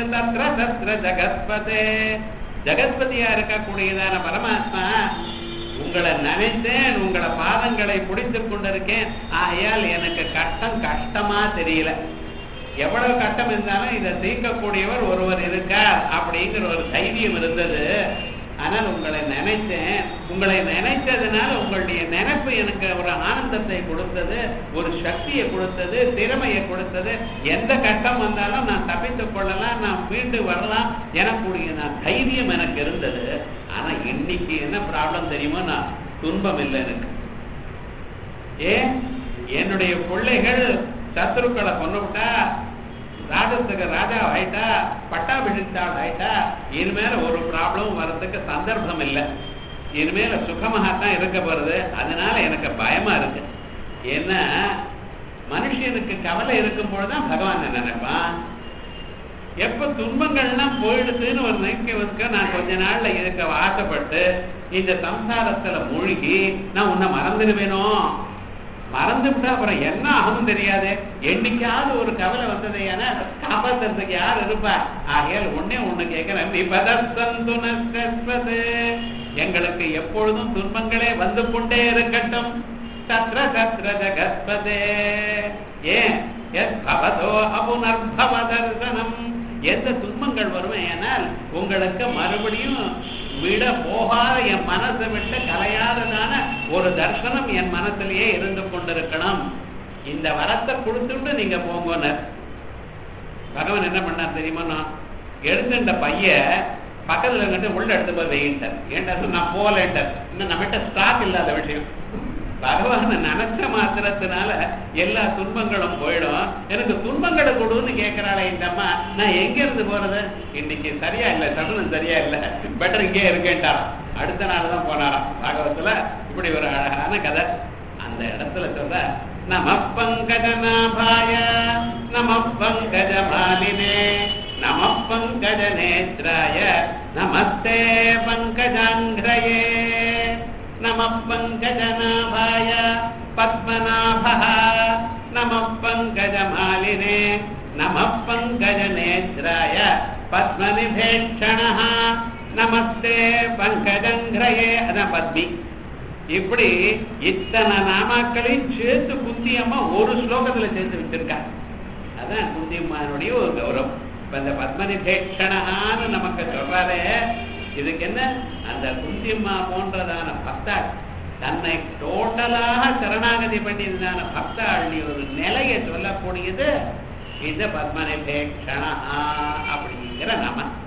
ஜெகத்பதியா இருக்கக்கூடியதான பரமாத்மா உங்களை நினைத்தேன், உங்களை பாதங்களை பிடித்துக் கொண்டிருக்கேன், ஆகையால் எனக்கு கஷ்டம் கஷ்டமா தெரியல. எவ்வளவு கஷ்டம் இருந்தாலும் இதை தீர்க்கக்கூடியவர் ஒருவர் இருக்கார் அப்படிங்கிற ஒரு தைரியம் இருந்தது. ஆனால் உங்களை நினைத்தேன், உங்களை நினைத்ததுனால உங்களுடைய நினைப்பு எனக்கு ஒரு ஆனந்தத்தை கொடுத்தது, ஒரு சக்தியை கொடுத்தது, திறமையை கொடுத்தது. எந்த கஷ்டம் வந்தாலும் நான் தப்பித்துக் கொள்ளலாம், நான் மீண்டு வரலாம் எனக்குரிய தைரியம் எனக்கு இருந்தது. ஆனா இன்னைக்கு என்ன ப்ராப்ளம் தெரியுமோ, நான் துன்பம் இல்லை எனக்கு. ஏன் என்னுடைய பிள்ளைகள் சத்துருக்களை கொண்டுவிட்டா, ராஜத்துக்கு ராஜா ஆயிட்டா, பட்டாபிஷித்தாள் ஆயிட்டா, இனிமேல ஒரு ப்ராப்ளம் வர்றதுக்கு சந்தர்ப்பம் இல்லை. இனிமேல சுகமாகத்தான் இருக்க போறது. அதனால எனக்கு பயமா இருக்கு. ஏன்னா மனுஷனுக்கு கவலை இருக்கும் பொழுதுதான் பகவான் என்ன நினைப்பான். எப்ப துன்பங்கள்லாம் போயிடுதுன்னு ஒரு நினைக்க நான் கொஞ்ச நாள்ல இருக்க ஆசைப்பட்டு இந்த சம்சாரத்துல மூழ்கி நான் உன்னை மறந்துடுவேனோ, மறந்து விட்டா அப்புறம் என்ன ஆகும் தெரியாது. என்னைக்காவது ஒரு கவலை வந்தது, ஏன்னா காப்பாத்துறதுக்கு யார் இருப்பா. ஆகையால் ஒண்ணு கேட்கிறேன், எங்களுக்கு எப்பொழுதும் துன்பங்களே வந்து கொண்டே இருக்கட்டும். சத்ர சத்ர ஜகத்பதே ஏன் பவதோ அபுனர்பவ தர்சனம். எந்த துன்பங்கள் வருமே, ஏனால் உங்களுக்கு மறுபடியும் விட போகாத, என் மனசை விட்டு கலையாததான ஒரு தர்சனம் என் மனசிலேயே இருந்து கொண்டிருக்கணும். இந்த வரத்தை கொடுத்துட்டு நீங்க போங்க. பகவான் என்ன பண்ணார் தெரியுமா, எடுத்துட்ட பைய பக்கத்துல இருந்துட்டு உள்ள எடுத்து போய் வெயிட்டார். ஏன்டா நான் போகலேன்ட்டார். இன்னும் நம்மகிட்ட ஸ்டாக் இல்லாத விஷயம். பகவான நினைச்ச மாத்திரத்தினால எல்லா துன்பங்களும் போயிடும். எனக்கு துன்பங்களை கொடுன்னு கேட்கிறாளே இந்த அம்மா, நான் எங்க இருந்து போறது? இன்னைக்கு சரியா இல்லை, சகுனம் சரியா இல்லை, பெட்டர் இங்கே இருக்கேன்ட்டாராம். அடுத்த நாள் தான் போனாராம். பாகவத்துல இப்படி ஒரு அழகான கதை. அந்த இடத்துல சொல்ற, நம பங்கஜநாபாய நம பங்கஜ மாலினே நம பங்கஜ நேத்ராய நமஸ்தே பங்கஜாங்கிரயே நம பங்கஜநாபாய பத்மநாபः நம பங்கஜ மாலினே நம பங்கஜ நேத்ராய பத்மநிபேட்சணः நமஸ்தே பங்கஜங்கிரயே. அதான் பத்மி. இப்படி இத்தனை நாமாக்களையும் சேர்த்து குந்தியம்மா ஒரு ஸ்லோகத்துல சேர்த்து வச்சிருக்காங்க. அதான் குந்தியம்மானுடைய ஒரு கௌரவம். இந்த பத்மநிபேட்சணான்னு நமக்கு சொல்றாரே, இதுக்கு என்ன, அந்த குந்தியம்மா போன்றதான பக்தாள், தன்னை டோட்டலாக சரணாகதி பண்ணியதான பக்தாள் ஒரு நிலையை சொல்லக்கூடியது இந்த பத்மநிபேட்சணா அப்படிங்கிற நாம.